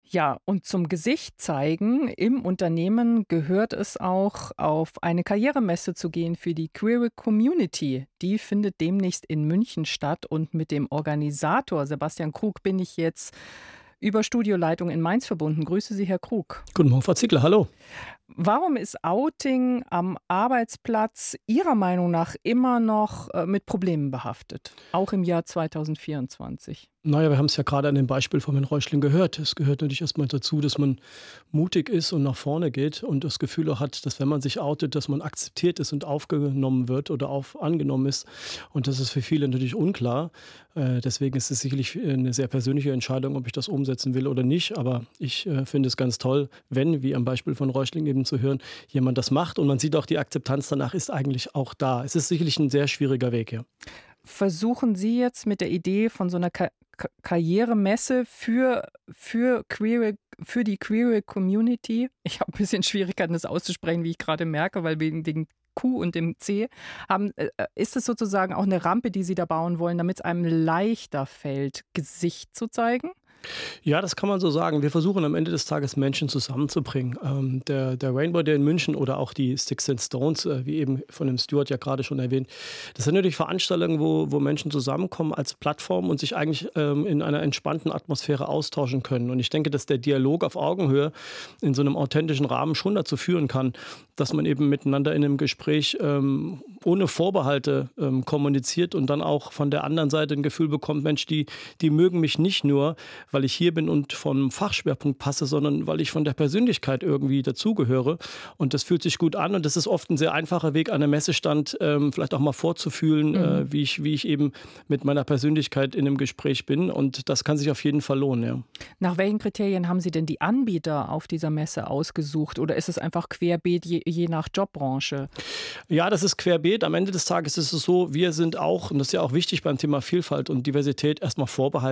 Ja, und zum Gesicht zeigen im Unternehmen gehört es auch, auf eine Karrieremesse zu gehen für die Queer Community. Die findet demnächst in München statt und mit dem Organisator Sebastian Krug bin ich jetzt über Studioleitung in Mainz verbunden. Grüße Sie, Herr Krug. Guten Morgen, Frau Ziegler, hallo. Warum ist Outing am Arbeitsplatz Ihrer Meinung nach immer noch mit Problemen behaftet, auch im Jahr 2024? Naja, wir haben es ja gerade an dem Beispiel von Herrn Reuschling gehört. Es gehört natürlich erstmal dazu, dass man mutig ist und nach vorne geht und das Gefühl auch hat, dass wenn man sich outet, dass man akzeptiert ist und aufgenommen wird oder angenommen ist. Und das ist für viele natürlich unklar. Deswegen ist es sicherlich eine sehr persönliche Entscheidung, ob ich das umsetzen will oder nicht. Aber ich finde es ganz toll, wenn, wie am Beispiel von Reuschling eben zu hören, jemand das macht. Und man sieht auch, die Akzeptanz danach ist eigentlich auch da. Es ist sicherlich ein sehr schwieriger Weg, ja. Versuchen Sie jetzt mit der Idee von so einer Karrieremesse für die queere Community, ich habe ein bisschen Schwierigkeiten, das auszusprechen, wie ich gerade merke, weil wegen Q und dem C, ist es sozusagen auch eine Rampe, die Sie da bauen wollen, damit es einem leichter fällt, Gesicht zu zeigen? Ja, das kann man so sagen. Wir versuchen am Ende des Tages Menschen zusammenzubringen. Der Rainbow Day in München oder auch die Sticks and Stones, wie eben von dem Stuart ja gerade schon erwähnt, das sind natürlich Veranstaltungen, wo Menschen zusammenkommen als Plattform und sich eigentlich in einer entspannten Atmosphäre austauschen können. Und ich denke, dass der Dialog auf Augenhöhe in so einem authentischen Rahmen schon dazu führen kann, dass man eben miteinander in einem Gespräch ohne Vorbehalte kommuniziert und dann auch von der anderen Seite ein Gefühl bekommt, Mensch, die mögen mich nicht nur, weil ich hier bin und vom Fachschwerpunkt passe, sondern weil ich von der Persönlichkeit irgendwie dazugehöre. Und das fühlt sich gut an und das ist oft ein sehr einfacher Weg an einem Messestand, vielleicht auch mal vorzufühlen, wie ich eben mit meiner Persönlichkeit in einem Gespräch bin. Und das kann sich auf jeden Fall lohnen, ja. Nach welchen Kriterien haben Sie denn die Anbieter auf dieser Messe ausgesucht oder ist es einfach querbeet je nach Jobbranche? Ja, das ist querbeet. Am Ende des Tages ist es so, wir sind auch, und das ist ja auch wichtig beim Thema Vielfalt und Diversität, erstmal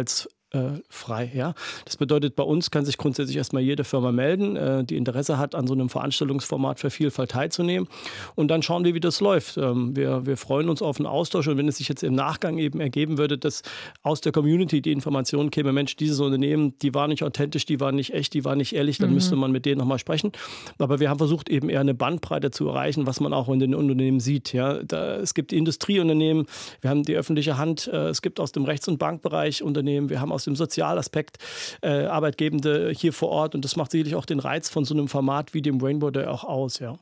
frei. Ja? Das bedeutet, bei uns kann sich grundsätzlich erstmal jede Firma melden, die Interesse hat, an so einem Veranstaltungsformat für Vielfalt teilzunehmen. Und dann schauen wir, wie das läuft. Wir freuen uns auf einen Austausch. Und wenn es sich jetzt im Nachgang eben ergeben würde, dass aus der Community die Information käme, Mensch, dieses Unternehmen, die war nicht authentisch, die war nicht echt, die war nicht ehrlich, dann müsste man mit denen nochmal sprechen. Aber wir haben versucht, eben eher eine Bandbreite zu erreichen, was man auch in den Unternehmen sieht. Ja? Es gibt Industrieunternehmen, wir haben die öffentliche Hand, es gibt aus dem Rechts- und Bankbereich Unternehmen, wir haben aus dem Sozialaspekt Arbeitgebende hier vor Ort und das macht sicherlich auch den Reiz von so einem Format wie dem Rainbow Day auch aus, ja.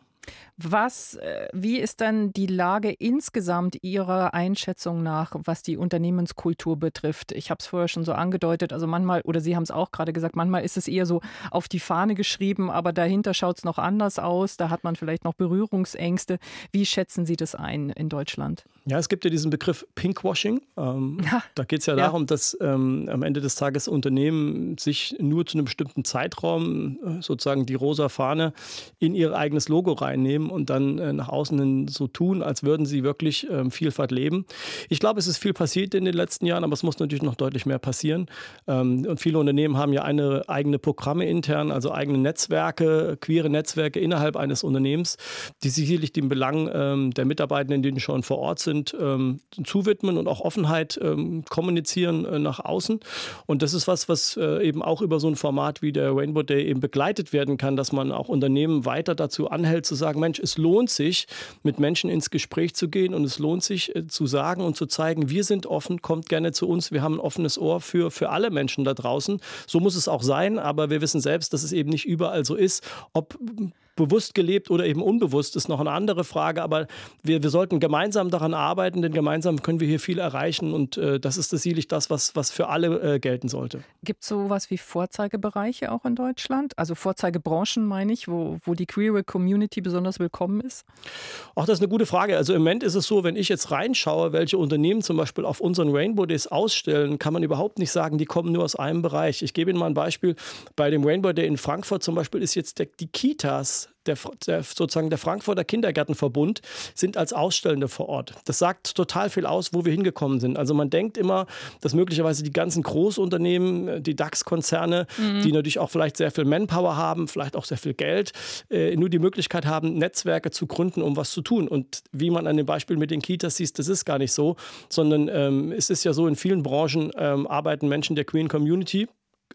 Wie ist dann die Lage insgesamt Ihrer Einschätzung nach, was die Unternehmenskultur betrifft? Ich habe es vorher schon so angedeutet, also manchmal, oder Sie haben es auch gerade gesagt, manchmal ist es eher so auf die Fahne geschrieben, aber dahinter schaut es noch anders aus, da hat man vielleicht noch Berührungsängste. Wie schätzen Sie das ein in Deutschland? Ja, es gibt ja diesen Begriff Pinkwashing. Ja, Da geht es ja ja. darum, dass am Ende des Tages Unternehmen sich nur zu einem bestimmten Zeitraum sozusagen die rosa Fahne in ihr eigenes Logo reinnehmen und dann nach außen hin so tun, als würden sie wirklich Vielfalt leben. Ich glaube, es ist viel passiert in den letzten Jahren, aber es muss natürlich noch deutlich mehr passieren. Und viele Unternehmen haben ja eigene Programme intern, also eigene Netzwerke, queere Netzwerke innerhalb eines Unternehmens, die sicherlich den Belangen der Mitarbeitenden, die schon vor Ort sind, zuwidmen und auch Offenheit kommunizieren nach außen. Und das ist was eben auch über so ein Format wie der Rainbow Day eben begleitet werden kann, dass man auch Unternehmen weiter dazu anhält, zu sagen, Mensch, es lohnt sich, mit Menschen ins Gespräch zu gehen und es lohnt sich zu sagen und zu zeigen, wir sind offen, kommt gerne zu uns, wir haben ein offenes Ohr für alle Menschen da draußen. So muss es auch sein, aber wir wissen selbst, dass es eben nicht überall so ist. Ob bewusst gelebt oder eben unbewusst, ist noch eine andere Frage. Aber wir sollten gemeinsam daran arbeiten, denn gemeinsam können wir hier viel erreichen. Und das ist sicherlich das, was für alle gelten sollte. Gibt es sowas wie Vorzeigebereiche auch in Deutschland? Also Vorzeigebranchen meine ich, wo die queere Community besonders willkommen ist? Auch das ist eine gute Frage. Also im Moment ist es so, wenn ich jetzt reinschaue, welche Unternehmen zum Beispiel auf unseren Rainbow Days ausstellen, kann man überhaupt nicht sagen, die kommen nur aus einem Bereich. Ich gebe Ihnen mal ein Beispiel. Bei dem Rainbow Day in Frankfurt zum Beispiel ist jetzt die Kitas, sozusagen der Frankfurter Kindergärtenverbund, sind als Ausstellende vor Ort. Das sagt total viel aus, wo wir hingekommen sind. Also man denkt immer, dass möglicherweise die ganzen Großunternehmen, die DAX-Konzerne, die natürlich auch vielleicht sehr viel Manpower haben, vielleicht auch sehr viel Geld, nur die Möglichkeit haben, Netzwerke zu gründen, um was zu tun. Und wie man an dem Beispiel mit den Kitas sieht, das ist gar nicht so, sondern es ist ja so, in vielen Branchen arbeiten Menschen der Queer Community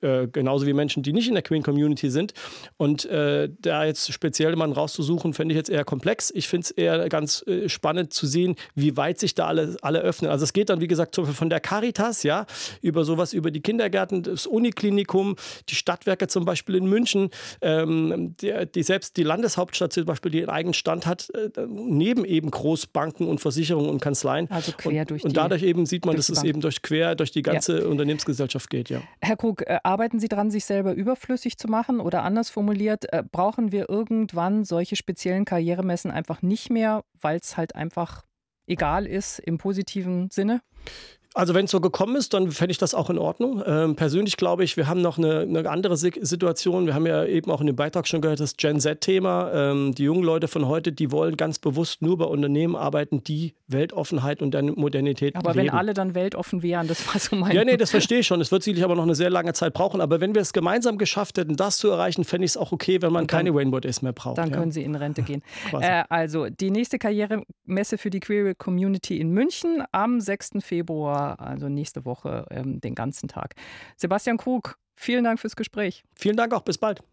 genauso wie Menschen, die nicht in der Queer Community sind. Und da jetzt speziell jemanden rauszusuchen, fände ich jetzt eher komplex. Ich finde es eher ganz spannend zu sehen, wie weit sich da alle öffnen. Also es geht dann, wie gesagt, von der Caritas, ja, über sowas, über die Kindergärten, das Uniklinikum, die Stadtwerke zum Beispiel in München, selbst die Landeshauptstadt zum Beispiel, die einen eigenen Stand hat, neben eben Großbanken und Versicherungen und Kanzleien. Also quer durch die. Und dadurch eben sieht man, dass es eben durch die ganze Unternehmensgesellschaft geht, ja. Herr Krug, arbeiten Sie dran, sich selber überflüssig zu machen? Oder anders formuliert, brauchen wir irgendwann solche speziellen Karrieremessen einfach nicht mehr, weil es halt einfach egal ist im positiven Sinne? Also wenn es so gekommen ist, dann fände ich das auch in Ordnung. Persönlich glaube ich, wir haben noch eine andere Situation. Wir haben ja eben auch in dem Beitrag schon gehört, das Gen Z-Thema. Die jungen Leute von heute, die wollen ganz bewusst nur bei Unternehmen arbeiten, die Weltoffenheit und Modernität Aber leben. wenn alle dann weltoffen wären, das war so mein... Ja, nee, das verstehe ich schon. Es wird sicherlich aber noch eine sehr lange Zeit brauchen. Aber wenn wir es gemeinsam geschafft hätten, das zu erreichen, fände ich es auch okay, wenn man keine Rainbow Days mehr braucht. Dann können Sie in Rente gehen. Quasi. Also die nächste Karrieremesse für die Queer Community in München am 6. Februar, also nächste Woche, den ganzen Tag. Sebastian Krug, vielen Dank fürs Gespräch. Vielen Dank auch, bis bald.